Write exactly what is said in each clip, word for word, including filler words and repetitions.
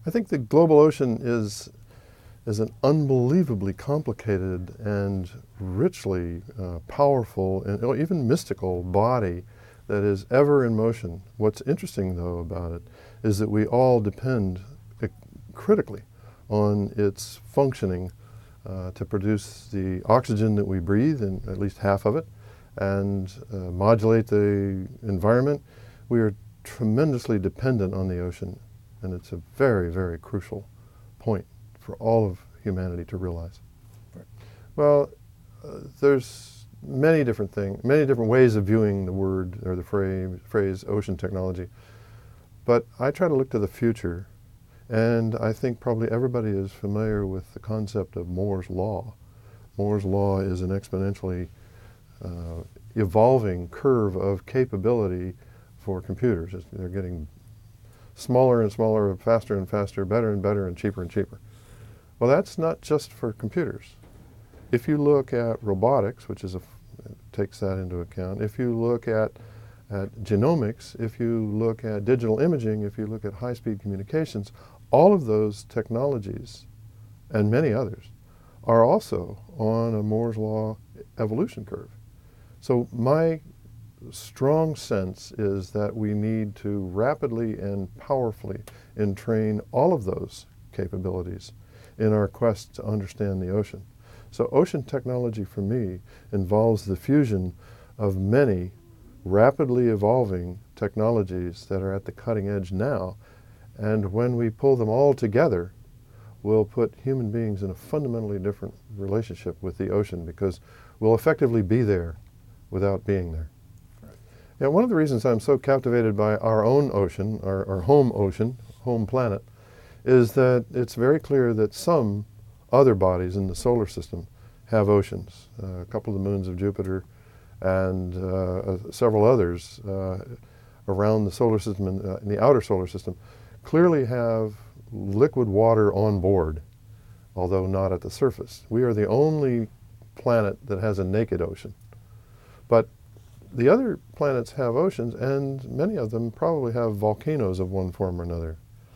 I think the global ocean is is an unbelievably complicated and richly uh, powerful and oh, even mystical body that is ever in motion. What's interesting, though, about it is that we all depend uh, critically on its functioning uh, to produce the oxygen that we breathe, and at least half of it, and uh, modulate the environment. We are tremendously dependent on the ocean, and it's a very, very crucial point for all of humanity to realize. Right. Well, uh, there's many different things, many different ways of viewing the word or the phrase, phrase ocean technology, but I try to look to the future, and I think probably everybody is familiar with the concept of Moore's Law. Moore's Law is an exponentially uh, evolving curve of capability for computers. It's, they're getting smaller and smaller, faster and faster, better and better, and cheaper and cheaper. Well, that's not just for computers. If you look at robotics, which is a, takes that into account, if you look at, at genomics, if you look at digital imaging, if you look at high-speed communications, all of those technologies, and many others, are also on a Moore's Law evolution curve. So my strong sense is that we need to rapidly and powerfully entrain all of those capabilities in our quest to understand the ocean. So ocean technology for me involves the fusion of many rapidly evolving technologies that are at the cutting edge now, and when we pull them all together, we'll put human beings in a fundamentally different relationship with the ocean, because we'll effectively be there without being there. Right. Yeah, one of the reasons I'm so captivated by our own ocean, our, our home ocean, home planet, is that it's very clear that some other bodies in the solar system have oceans. Uh, a couple of the moons of Jupiter and uh, uh, several others uh, around the solar system and uh, in the outer solar system clearly have liquid water on board, although not at the surface. We are the only planet that has a naked ocean. But the other planets have oceans, and many of them probably have volcanoes of one form or another.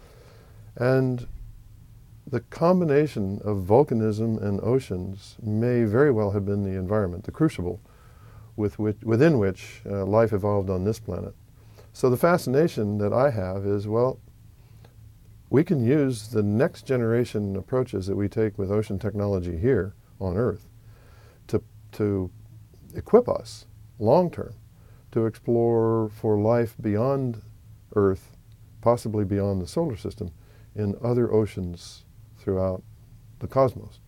And the combination of volcanism and oceans may very well have been the environment, the crucible with which, within which uh, life evolved on this planet. So the fascination that I have is, well, we can use the next generation approaches that we take with ocean technology here on Earth to, to equip us long-term to explore for life beyond Earth, possibly beyond the solar system, in other oceans throughout the cosmos.